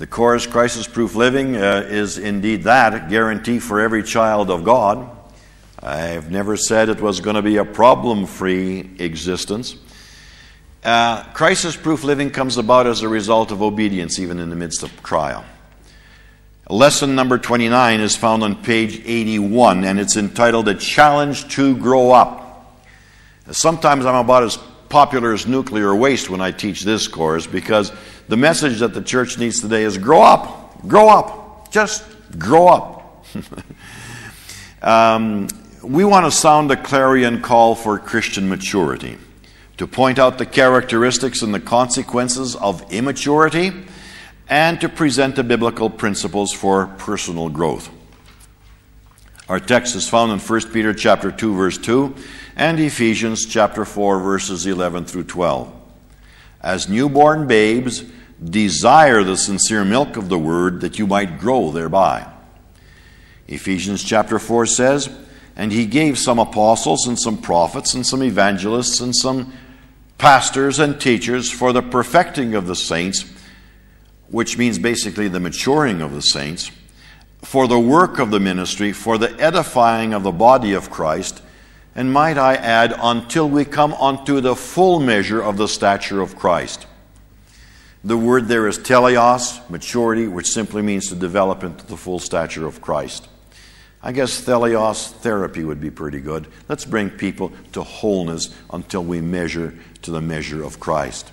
The chorus, Crisis-Proof Living, is indeed that, a guarantee for every child of God. I've never said it was going to be a problem-free existence. Crisis-proof living comes about as a result of obedience, even in the midst of trial. Lesson number 29 is found on page 81, and it's entitled A Challenge to Grow Up. Sometimes I'm about as popular as nuclear waste when I teach this course, because the message that the church needs today is grow up, just grow up. We want to sound a clarion call for Christian maturity, to point out the characteristics and the consequences of immaturity, and to present the biblical principles for personal growth. Our text is found in 1 Peter chapter 2, verse 2, and Ephesians chapter 4, verses 11 through 12. As newborn babes, desire the sincere milk of the word, that you might grow thereby. Ephesians chapter 4 says, and he gave some apostles and some prophets and some evangelists and some pastors and teachers for the perfecting of the saints, which means basically the maturing of the saints, for the work of the ministry, for the edifying of the body of Christ, and might I add, until we come unto the full measure of the stature of Christ. The word there is teleos, maturity, which simply means to develop into the full stature of Christ. I guess teleos therapy would be pretty good. Let's bring people to wholeness until we measure to the measure of Christ.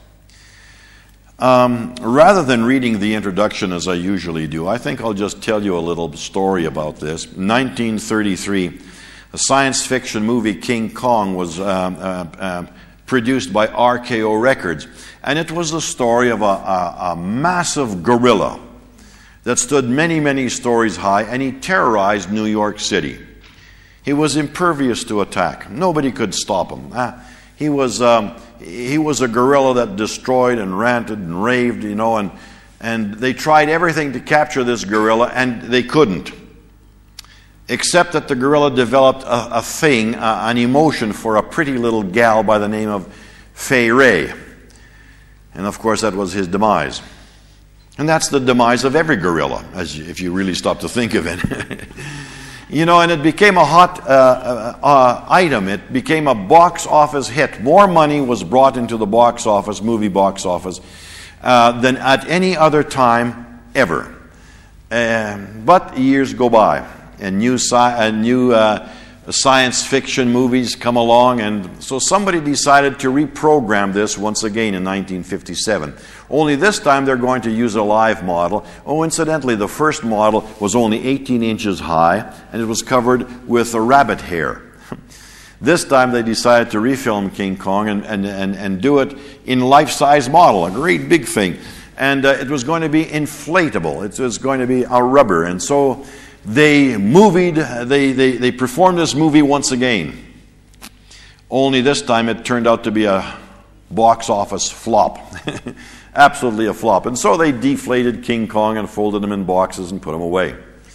Rather than reading the introduction as I usually do, I think I'll just tell you a little story about this. In 1933, a science fiction movie, King Kong, was produced by RKO Records. And it was the story of a massive gorilla that stood many, many stories high, and he terrorized New York City. He was impervious to attack. Nobody could stop him. He was a gorilla that destroyed and ranted and raved, and they tried everything to capture this gorilla, and they couldn't. Except that the gorilla developed an emotion for a pretty little gal by the name of Fay Ray. And of course that was his demise. And that's the demise of every gorilla, if you really stop to think of it. And it became a hot item. It became a box office hit. More money was brought into the movie box office, than at any other time ever. But years go by, and new science fiction movies come along, and so somebody decided to reprogram this once again in 1957. Only this time they're going to use a live model. Oh, incidentally, the first model was only 18 inches high, and it was covered with a rabbit hair. This time they decided to refilm King Kong and do it in life-size model, a great big thing. And it was going to be inflatable. It was going to be a rubber. And so they performed this movie once again. Only this time it turned out to be a box office flop. Absolutely a flop. And so they deflated King Kong and folded him in boxes and put him away.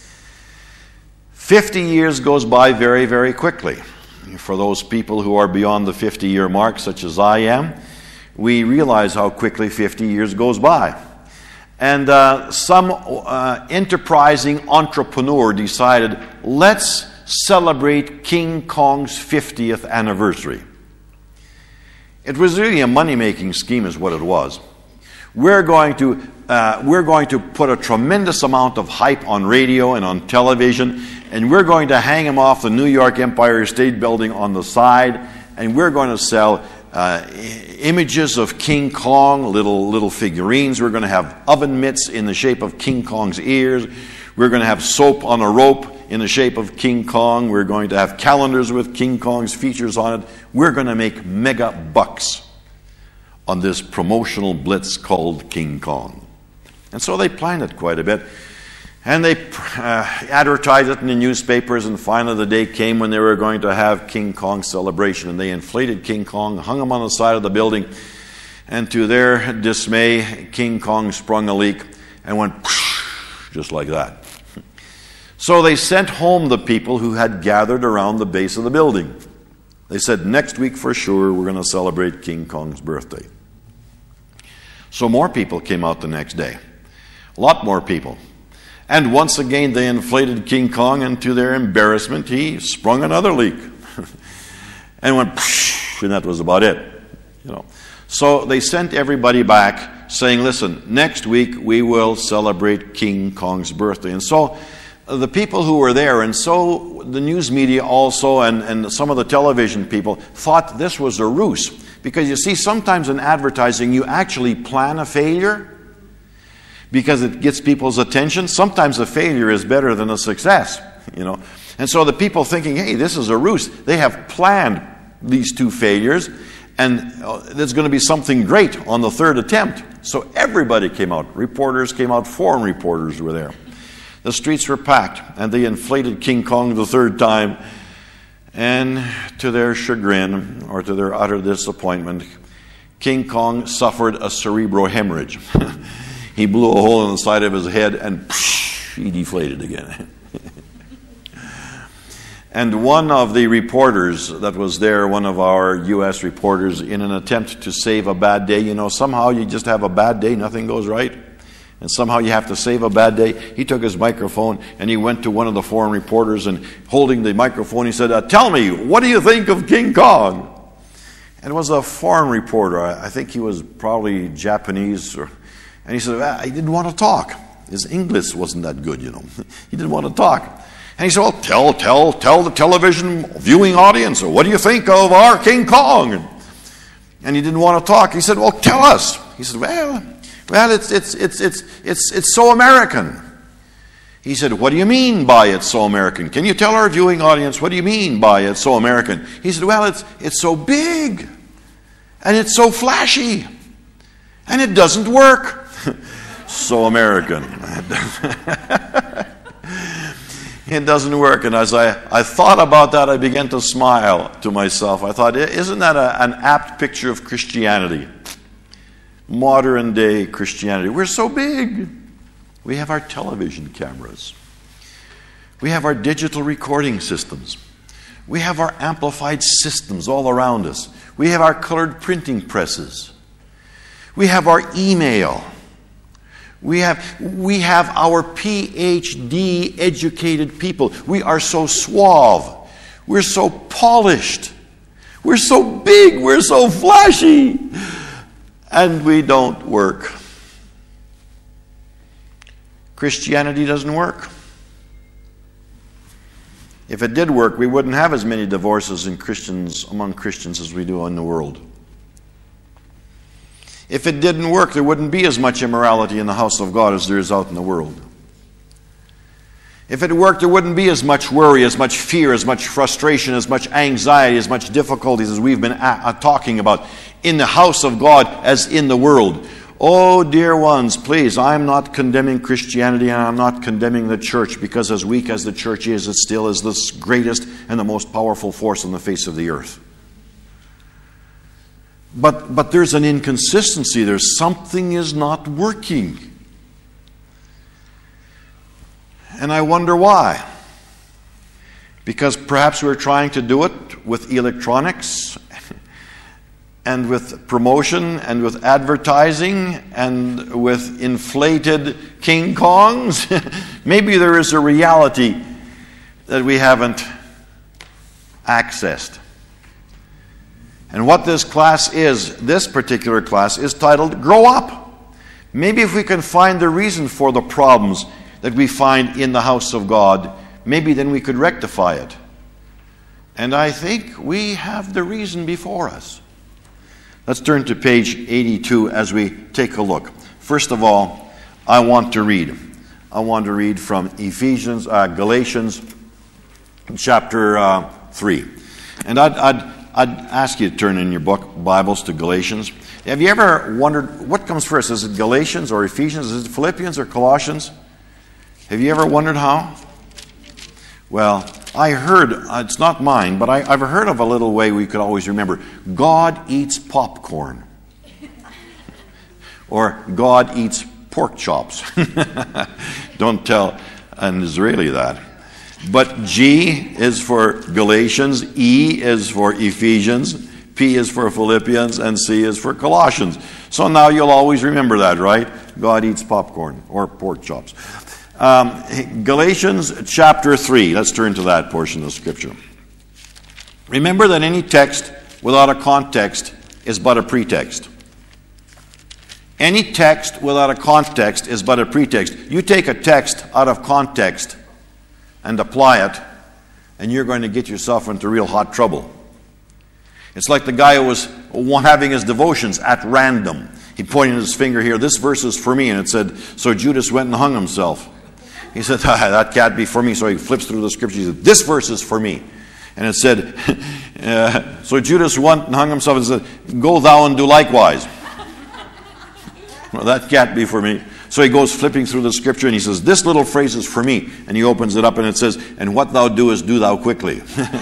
50 years goes by very, very quickly. For those people who are beyond the 50-year mark, such as I am, we realize how quickly 50 years goes by. And some enterprising entrepreneur decided, let's celebrate King Kong's 50th anniversary. It was really a money-making scheme is what it was. We're going to put a tremendous amount of hype on radio and on television, and we're going to hang him off the New York Empire State Building on the side, and we're going to sell images of King Kong, little figurines. We're going to have oven mitts in the shape of King Kong's ears. We're going to have soap on a rope in the shape of King Kong. We're going to have calendars with King Kong's features on it. We're going to make mega bucks on this promotional blitz called King Kong. And so they planned it quite a bit. And they advertised it in the newspapers, and finally the day came when they were going to have King Kong celebration. And they inflated King Kong, hung him on the side of the building, and to their dismay, King Kong sprung a leak and went just like that. So they sent home the people who had gathered around the base of the building. They said, next week for sure we're going to celebrate King Kong's birthday. So more people came out the next day. A lot more people. And once again, they inflated King Kong, and to their embarrassment, he sprung another leak. And went, and that was about it. So they sent everybody back saying, listen, next week we will celebrate King Kong's birthday. And so the people who were there, and so the news media also, and some of the television people, thought this was a ruse. Because you see, sometimes in advertising, you actually plan a failure because it gets people's attention. Sometimes a failure is better than a success, And so the people thinking, hey, this is a ruse, they have planned these two failures, and there's going to be something great on the third attempt. So everybody came out. Reporters came out. Foreign reporters were there. The streets were packed, and they inflated King Kong the third time. And to their chagrin, or to their utter disappointment, King Kong suffered a cerebral hemorrhage. He blew a hole in the side of his head, and he deflated again. And one of the reporters that was there, one of our U.S. reporters, in an attempt to save a bad day, somehow you just have a bad day, nothing goes right, and somehow you have to save a bad day. He took his microphone and he went to one of the foreign reporters, and holding the microphone, he said, tell me, what do you think of King Kong? And it was a foreign reporter. I think he was probably Japanese. And he said, he didn't want to talk. His English wasn't that good, He didn't want to talk. And he said, well, tell the television viewing audience, what do you think of our King Kong? And he didn't want to talk. He said, well, tell us. He said, well, it's so American. He said, what do you mean by it's so American? Can you tell our viewing audience, what do you mean by it's so American? He said, well, it's so big, and it's so flashy, and it doesn't work. So American. It doesn't work. And as I thought about that, I began to smile to myself. I thought, isn't that an apt picture of Christianity? Modern day Christianity. We're so big. We have our television cameras. We have our digital recording systems. We have our amplified systems all around us. We have our colored printing presses. We have our email. We have our PhD educated people. We are so suave. We're so polished. We're so big. We're so flashy. And we don't work. Christianity doesn't work. If it did work, we wouldn't have as many divorces among Christians as we do in the world. If it didn't work, there wouldn't be as much immorality in the house of God as there is out in the world. If it worked, there wouldn't be as much worry, as much fear, as much frustration, as much anxiety, as much difficulties as we've been talking about in the house of God as in the world. Oh, dear ones, please, I'm not condemning Christianity, and I'm not condemning the church, because as weak as the church is, it still is the greatest and the most powerful force on the face of the earth. But there's an inconsistency. There's something is not working. And I wonder why. Because perhaps we're trying to do it with electronics and with promotion and with advertising and with inflated King Kongs. Maybe there is a reality that we haven't accessed. And what this particular class is titled, Grow Up. Maybe if we can find the reason for the problems that we find in the house of God, maybe then we could rectify it. And I think we have the reason before us. Let's turn to page 82 as we take a look. First of all, I want to read from Galatians chapter 3. And I'd ask you to turn in your Bibles to Galatians. Have you ever wondered what comes first? Is it Galatians or Ephesians? Is it Philippians or Colossians? Have you ever wondered how? Well, I heard, it's not mine, but I've heard of a little way we could always remember. God eats popcorn. Or God eats pork chops. Don't tell an Israeli that. But G is for Galatians, E is for Ephesians, P is for Philippians, and C is for Colossians. So now you'll always remember that, right? God eats popcorn or pork chops. Galatians chapter 3. Let's turn to that portion of Scripture. Remember that any text without a context is but a pretext. Any text without a context is but a pretext. You take a text out of context and apply it, and you're going to get yourself into real hot trouble. It's like the guy who was having his devotions at random. He pointed his finger here, this verse is for me, and it said, so Judas went and hung himself. He said, that can't be for me. So he flips through the scripture. He said, this verse is for me. And it said, so Judas went and hung himself and said, go thou and do likewise. Well, that can't be for me. So he goes flipping through the scripture and he says, this little phrase is for me. And he opens it up and it says, and what thou doest, do thou quickly.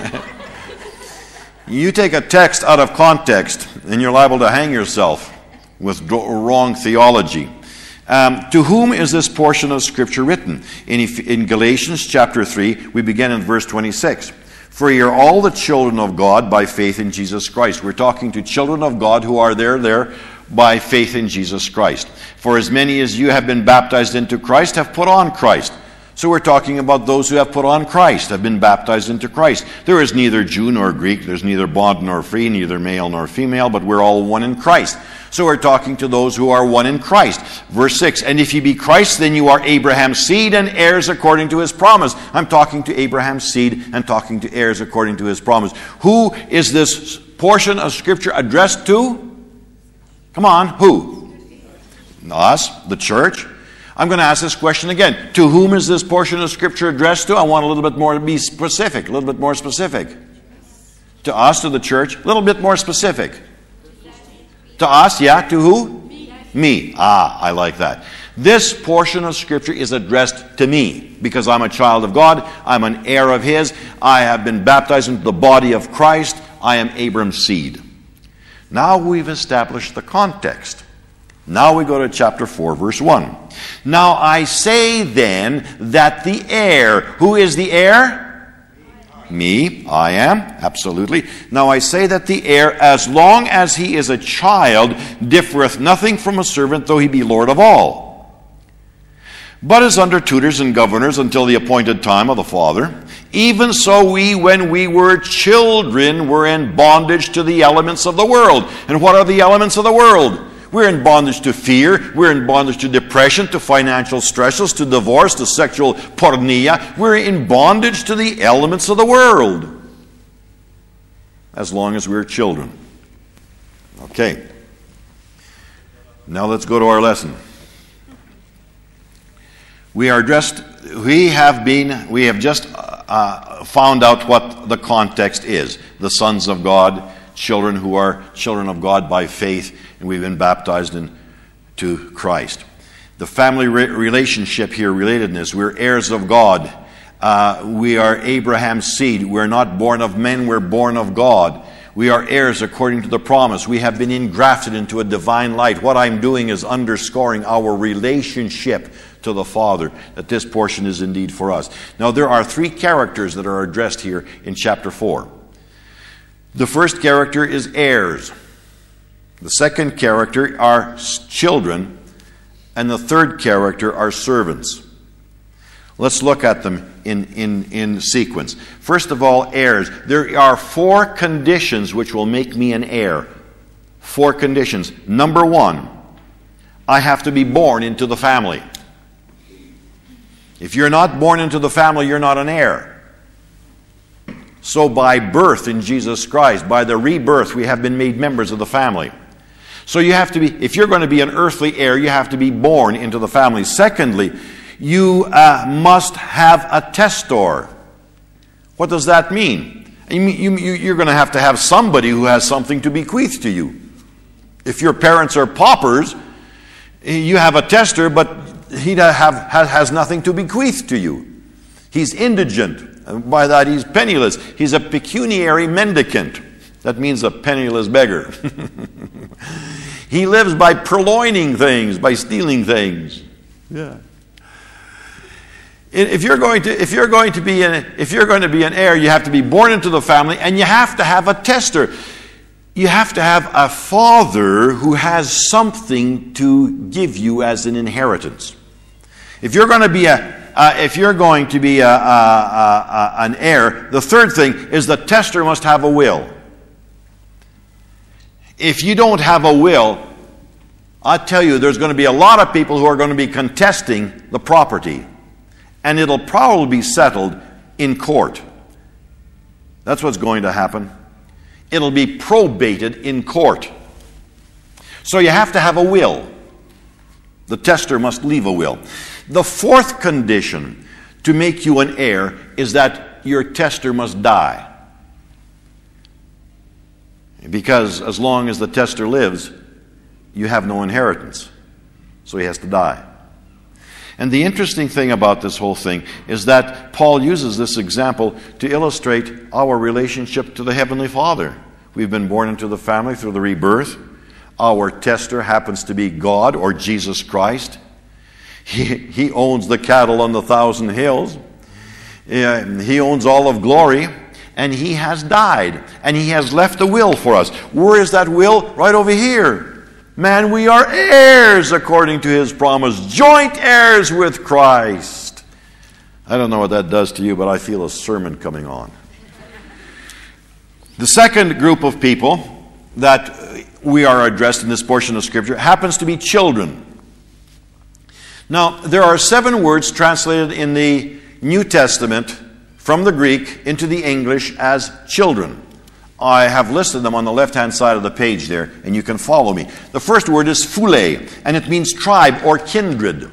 You take a text out of context and you're liable to hang yourself with wrong theology. To whom is this portion of Scripture written? In Galatians chapter 3, we begin in verse 26. For ye are all the children of God by faith in Jesus Christ. We're talking to children of God who are there by faith in Jesus Christ. For as many as you have been baptized into Christ have put on Christ. So we're talking about those who have put on Christ, have been baptized into Christ. There is neither Jew nor Greek, there's neither bond nor free, neither male nor female, but we're all one in Christ. So we're talking to those who are one in Christ. Verse 6, and if ye be Christ, then you are Abraham's seed and heirs according to his promise. I'm talking to Abraham's seed and talking to heirs according to his promise. Who is this portion of Scripture addressed to? Come on, who? Us, the church. I'm going to ask this question again. To whom is this portion of Scripture addressed to? I want a little bit more to be specific, a little bit more specific. To us, to the church, a little bit more specific. To us, yeah, to who? Me. I like that. This portion of Scripture is addressed to me because I'm a child of God. I'm an heir of His. I have been baptized into the body of Christ. I am Abram's seed. Now we've established the context. Now we go to chapter 4, verse 1. Now I say then that the heir, who is the heir? Me, I am, absolutely. Now I say that the heir, as long as he is a child, differeth nothing from a servant, though he be Lord of all. But is under tutors and governors until the appointed time of the Father. Even so we, when we were children, were in bondage to the elements of the world. And what are the elements of the world? We're in bondage to fear. We're in bondage to depression, to financial stresses, to divorce, to sexual porneia. We're in bondage to the elements of the world. As long as we're children. Okay. Now let's go to our lesson. We have just found out what the context is. The sons of God, children who are children of God by faith, and we've been baptized into Christ. The family relationship here, relatedness, we're heirs of God. We are Abraham's seed. We're not born of men, we're born of God. We are heirs according to the promise. We have been engrafted into a divine light. What I'm doing is underscoring our relationship to the Father, that this portion is indeed for us. Now there are three characters that are addressed here in chapter 4. The first character is heirs. The second character are children. And the third character are servants. Let's look at them in sequence. First of all, heirs. There are 4 conditions which will make me an heir. 4 conditions. Number 1, I have to be born into the family. If you're not born into the family, you're not an heir. So by birth in Jesus Christ, by the rebirth, we have been made members of the family. So you have to be, if you're going to be an earthly heir, you have to be born into the family. Secondly, you must have a testor. What does that mean? You're going to have somebody who has something to bequeath to you. If your parents are paupers, you have a tester, but he has nothing to bequeath to you. He's indigent. And by that, he's penniless. He's a pecuniary mendicant. That means a penniless beggar. He lives by purloining things, by stealing things. Yeah. If you're going to be an heir, you have to be born into the family, and you have to have a tester. you have to have a father who has something to give you as an inheritance. If you're going to be an heir, the third thing is the tester must have a will. If you don't have a will, I tell you, there's going to be a lot of people who are going to be contesting the property, and it'll probably be settled in court. That's what's going to happen. It'll be probated in court. So you have to have a will. The tester must leave a will. The fourth condition to make you an heir is that your tester must die. Because as long as the tester lives, you have no inheritance. So he has to die. And the interesting thing about this whole thing is that Paul uses this example to illustrate our relationship to the Heavenly Father. We've been born into the family through the rebirth. Our tester happens to be God or Jesus Christ. He owns the cattle on the 1,000 hills. He owns all of glory. And he has died. And he has left a will for us. Where is that will? Right over here. Man, we are heirs according to his promise. Joint heirs with Christ. I don't know what that does to you, but I feel a sermon coming on. The second group of people that we are addressed in this portion of Scripture happens to be children. Now, there are 7 words translated in the New Testament from the Greek into the English as children. I have listed them on the left-hand side of the page there, and you can follow me. The first word is phule, and it means tribe or kindred.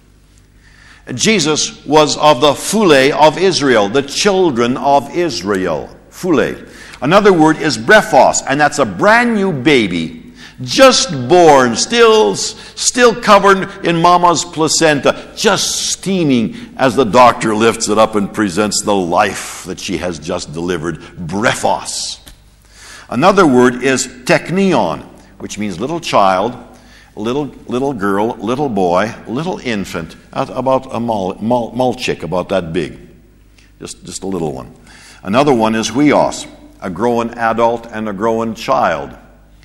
Jesus was of the phule of Israel, the children of Israel. Phule. Another word is brephos, and that's a brand new baby, just born, still covered in mama's placenta, just steaming as the doctor lifts it up and presents the life that she has just delivered. Brephos. Another word is teknion, which means little child, little girl, little boy, little infant, about a mulchik, about that big, just a little one. Another one is huios, a growing adult and a growing child.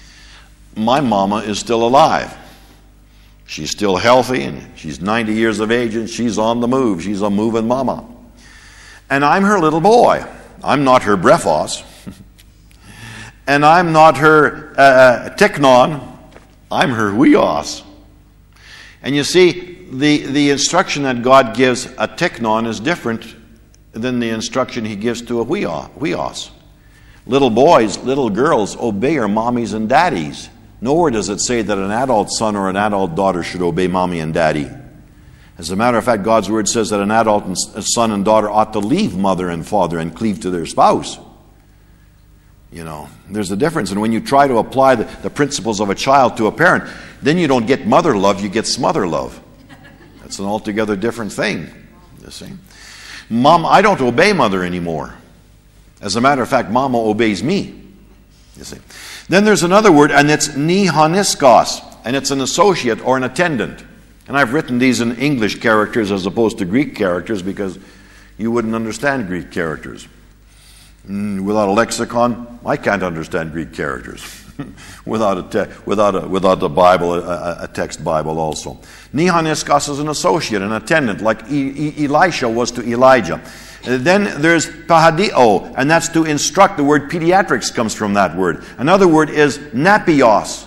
My mama is still alive. She's still healthy, and she's 90 years of age, and she's on the move. She's a moving mama. And I'm her little boy. I'm not her brephos. And I'm not her teknon. I'm her huios. And you see, the instruction that God gives a teknon is different than the instruction he gives to a huios. Little boys, little girls obey their mommies and daddies. Nowhere does it say that an adult son or an adult daughter should obey mommy and daddy. As a matter of fact, God's word says that an adult son and daughter ought to leave mother and father and cleave to their spouse. You know, there's a difference. And when you try to apply the principles of a child to a parent, then you don't get mother love, you get smother love. That's an altogether different thing, you see. Mom, I don't obey mother anymore. As a matter of fact, mama obeys me, you see. Then there's another word, and it's nihoniskos, and it's an associate or an attendant. And I've written these in English characters as opposed to Greek characters because you wouldn't understand Greek characters. Without a lexicon, I can't understand Greek characters. without the Bible, a text Bible also. Nihoniskos is an associate, an attendant, like Elisha was to Elijah. Then there's pahadio, and that's to instruct. The word pediatrics comes from that word. Another word is napios.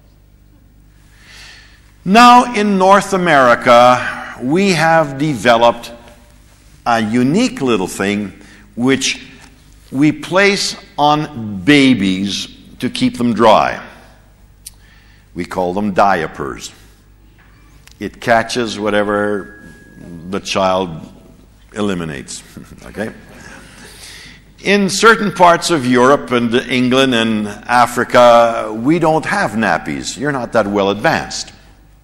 Now in North America, we have developed a unique little thing which we place on babies to keep them dry. We call them diapers. It catches whatever the child eliminates. Okay? In certain parts of Europe and England and Africa, we don't have nappies. You're not that well advanced.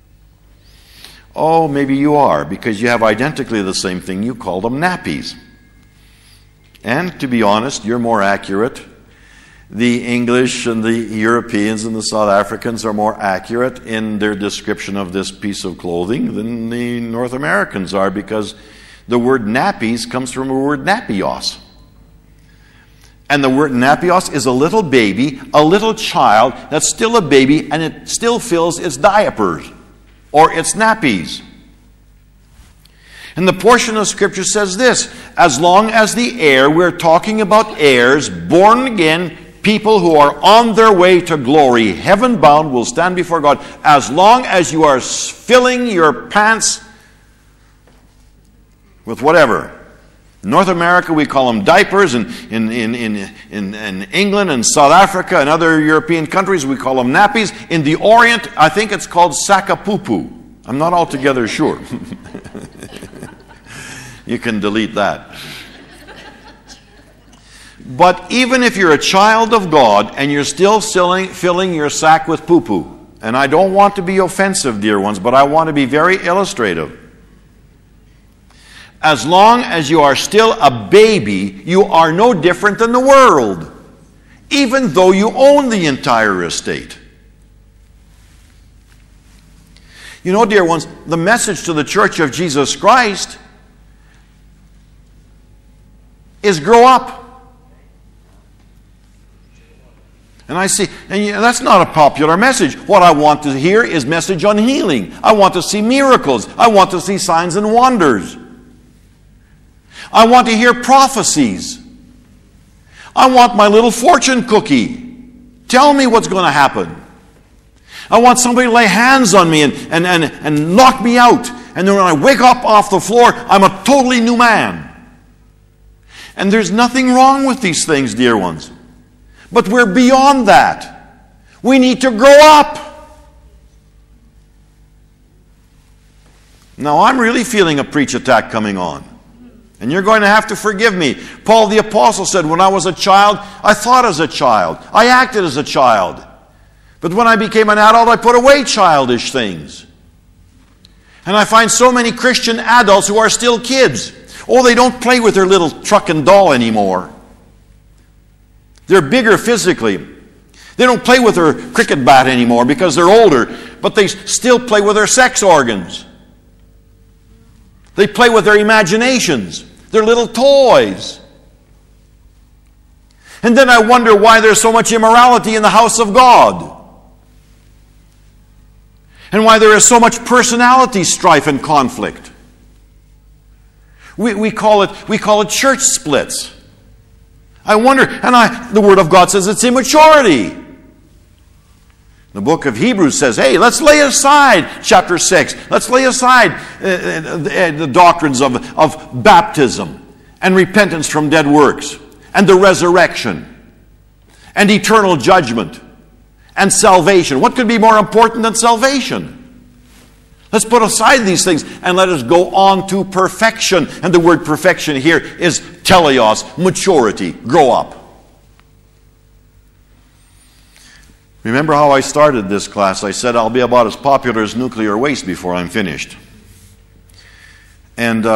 Oh, maybe you are, because you have identically the same thing. You call them nappies. And to be honest, you're more accurate. The English and the Europeans and the South Africans are more accurate in their description of this piece of clothing than the North Americans are, because the word nappies comes from the word napios. And the word napios is a little baby, a little child that's still a baby, and it still fills its diapers or its nappies. And the portion of Scripture says this: as long as the heir, we're talking about heirs, born again, people who are on their way to glory, heaven-bound, will stand before God. As long as you are filling your pants with whatever. In North America, we call them diapers. In England and South Africa and other European countries, we call them nappies. In the Orient, I think it's called sakapupu. I'm not altogether sure. You can delete that. But even if you're a child of God and you're still filling your sack with poo-poo, and I don't want to be offensive, dear ones, but I want to be very illustrative. As long as you are still a baby, you are no different than the world, even though you own the entire estate. You know, dear ones, the message to the Church of Jesus Christ is grow up. And I see, and that's not a popular message. What I want to hear is message on healing. I want to see miracles. I want to see signs and wonders. I want to hear prophecies. I want my little fortune cookie. Tell me what's going to happen. I want somebody to lay hands on me and knock me out. And then when I wake up off the floor, I'm a totally new man. And there's nothing wrong with these things, dear ones. But we're beyond that. We need to grow up. Now, I'm really feeling a preach attack coming on. And you're going to have to forgive me. Paul the Apostle said, when I was a child, I thought as a child. I acted as a child. But when I became an adult, I put away childish things. And I find so many Christian adults who are still kids. Oh, they don't play with their little truck and doll anymore. They're bigger physically. They don't play with their cricket bat anymore because they're older, but they still play with their sex organs. They play with their imaginations, their little toys. And then I wonder why there's so much immorality in the house of God. And why there is so much personality strife and conflict. We call it church splits. I wonder, and the Word of God says it's immaturity. The book of Hebrews says, hey, let's lay aside, chapter 6, let's lay aside the doctrines of baptism and repentance from dead works and the resurrection and eternal judgment and salvation. What could be more important than salvation? Let's put aside these things and let us go on to perfection. And the word perfection here is teleos, maturity, grow up. Remember how I started this class? I said I'll be about as popular as nuclear waste before I'm finished. And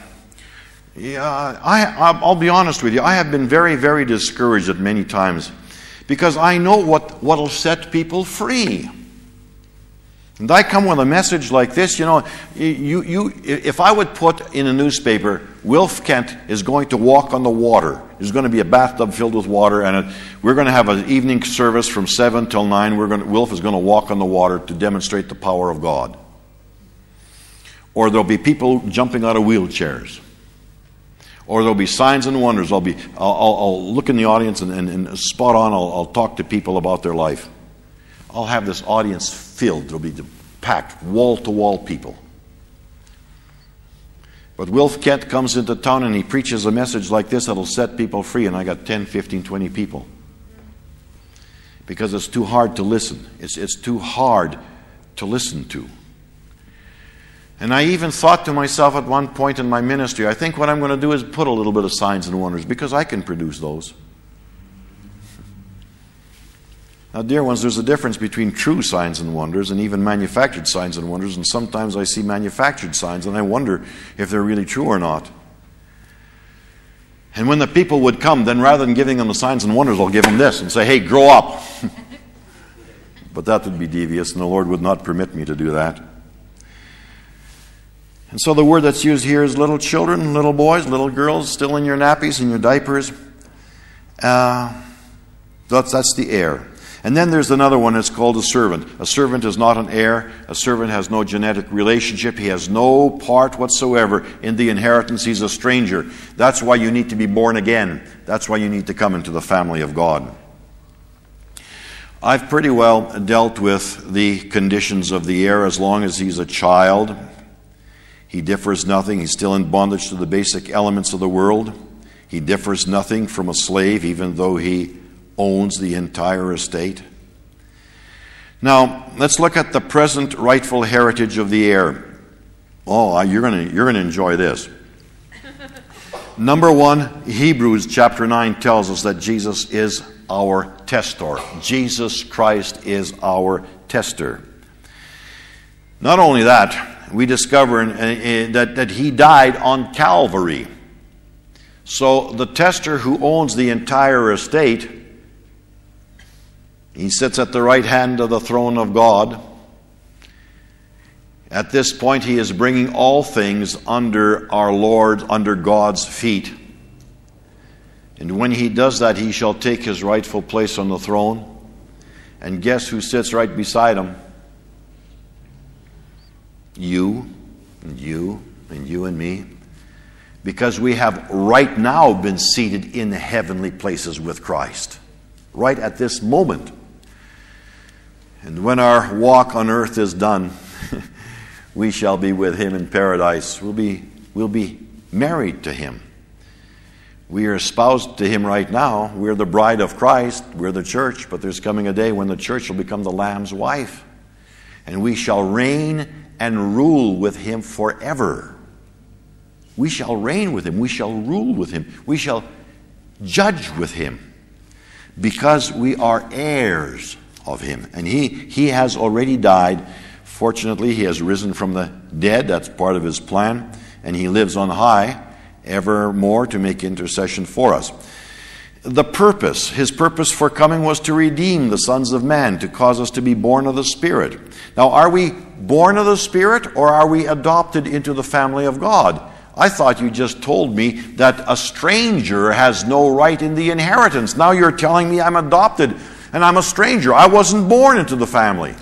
I'll be honest with you, I have been very, very discouraged at many times because I know what will set people free. And I come with a message like this, you know, if I would put in a newspaper, Wilf Kent is going to walk on the water. There's going to be a bathtub filled with water, and we're going to have an evening service from 7 till 9. Wilf is going to walk on the water to demonstrate the power of God. Or there'll be people jumping out of wheelchairs. Or there'll be signs and wonders. I'll look in the audience and spot on, I'll talk to people about their life. I'll have this audience filled. There'll be packed, wall-to-wall people. But Wilf Kent comes into town and he preaches a message like this that'll set people free, and I got 10, 15, 20 people. Because it's too hard to listen. It's too hard to listen to. And I even thought to myself at one point in my ministry, I think what I'm going to do is put a little bit of signs and wonders, because I can produce those. Now, dear ones, there's a difference between true signs and wonders and even manufactured signs and wonders. And sometimes I see manufactured signs and I wonder if they're really true or not. And when the people would come, then rather than giving them the signs and wonders, I'll give them this and say, hey, grow up. But that would be devious, and the Lord would not permit me to do that. And so the word that's used here is little children, little boys, little girls, still in your nappies and your diapers. That's the heir. And then there's another one, it's called a servant. A servant is not an heir. A servant has no genetic relationship. He has no part whatsoever in the inheritance. He's a stranger. That's why you need to be born again. That's why you need to come into the family of God. I've pretty well dealt with the conditions of the heir as long as he's a child. He differs nothing. He's still in bondage to the basic elements of the world. He differs nothing from a slave, even though he owns the entire estate. Now, let's look at the present rightful heritage of the heir. Oh, you're going to enjoy this. Number one, Hebrews chapter 9 tells us that Jesus is our testor. Jesus Christ is our tester. Not only that, we discover that he died on Calvary. So the tester who owns the entire estate, he sits at the right hand of the throne of God. At this point, he is bringing all things under our Lord, under God's feet. And when he does that, he shall take his rightful place on the throne. And guess who sits right beside him? You, and you, and you and me. Because we have right now been seated in the heavenly places with Christ. Right at this moment. And when our walk on earth is done, we shall be with him in paradise. We'll be married to him. We are espoused to him right now. We're the bride of Christ. We're the church. But there's coming a day when the church will become the Lamb's wife. And we shall reign and rule with him forever. We shall reign with him. We shall rule with him. We shall judge with him. Because we are heirs of him. And he has already died. Fortunately, he has risen from the dead. That's part of his plan. And he lives on high evermore to make intercession for us. His purpose for coming was to redeem the sons of man, to cause us to be born of the Spirit. Now, are we born of the Spirit or are we adopted into the family of God? I thought you just told me that a stranger has no right in the inheritance. Now you're telling me I'm adopted and I'm a stranger. I wasn't born into the family.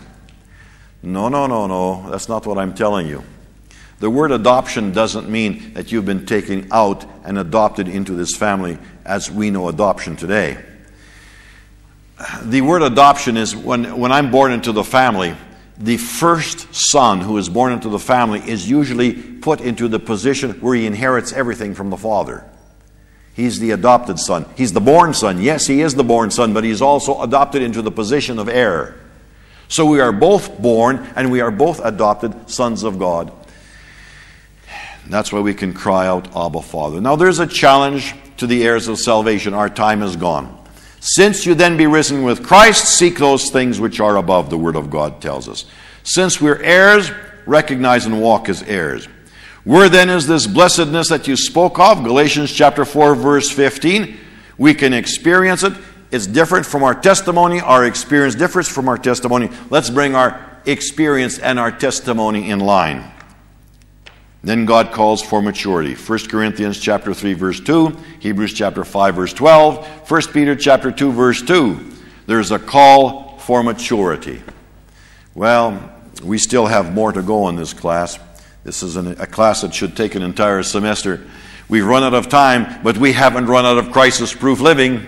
No. That's not what I'm telling you. The word adoption doesn't mean that you've been taken out and adopted into this family as we know adoption today. The word adoption is when I'm born into the family, the first son who is born into the family is usually put into the position where he inherits everything from the father. He's the adopted son. He's the born son. Yes, he is the born son, but he's also adopted into the position of heir. So we are both born and we are both adopted sons of God. That's why we can cry out, Abba, Father. Now there's a challenge to the heirs of salvation. Our time is gone. Since you then be risen with Christ, seek those things which are above, the Word of God tells us. Since we're heirs, recognize and walk as heirs. Where then is this blessedness that you spoke of? Galatians chapter 4, verse 15. We can experience it. It's different from our testimony. Our experience differs from our testimony. Let's bring our experience and our testimony in line. Then God calls for maturity. 1 Corinthians chapter 3, verse 2. Hebrews chapter 5, verse 12. 1 Peter chapter 2, verse 2. There's a call for maturity. Well, we still have more to go in this class. This is a class that should take an entire semester. We've run out of time, but we haven't run out of crisis-proof living.